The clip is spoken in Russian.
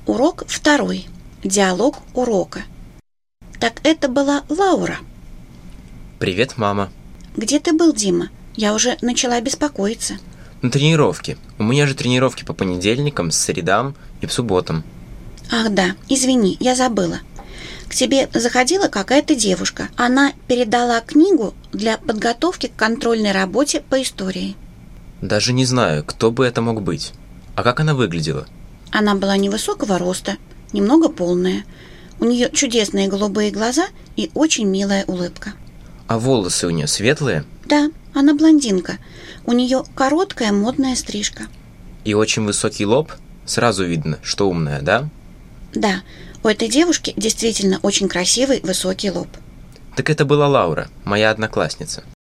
Урок 2. Диалог урока. Так это была Лаура. Привет, мама. Где ты был, Дима? Я уже начала беспокоиться. На тренировке. У меня же тренировки по понедельникам, средам и по субботам. Ах да, извини, я забыла. К тебе заходила какая-то девушка. Она передала книгу для подготовки к контрольной работе по истории. Даже не знаю, кто бы это мог быть. А как она выглядела? Она была невысокого роста, немного полная. У нее чудесные голубые глаза и очень милая улыбка. А волосы у нее светлые? Да, она блондинка. У нее короткая модная стрижка. И очень высокий лоб? Сразу видно, что умная, да? Да, у этой девушки действительно очень красивый высокий лоб. Так это была Лаура, моя одноклассница.